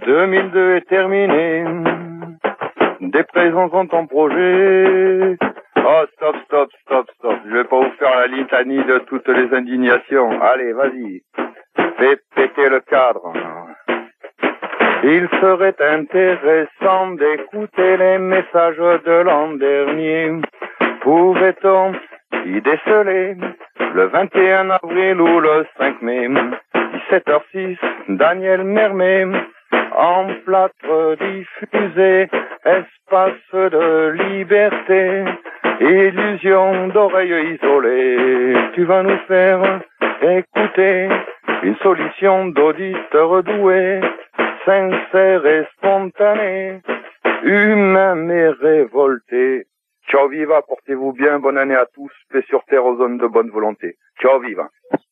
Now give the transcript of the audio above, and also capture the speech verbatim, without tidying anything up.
deux mille deux est terminé. Des présents sont en projet. Oh, stop, stop, stop, stop. Je vais pas vous faire la litanie de toutes les indignations. Allez, vas-y. Fais péter le cadre. Il serait intéressant d'écouter les messages de l'an dernier. Pouvait-on y déceler le vingt et un avril ou le cinq mai, dix-sept heures six, Daniel Mermet, en plâtre diffusé, espace de liberté, illusion d'oreilles isolées. Tu vas nous faire écouter une solution d'auditeur doué, sincère et spontané, humain mais révolté. Ciao viva, portez-vous bien, bonne année à tous, paix sur terre aux hommes de bonne volonté. Ciao viva.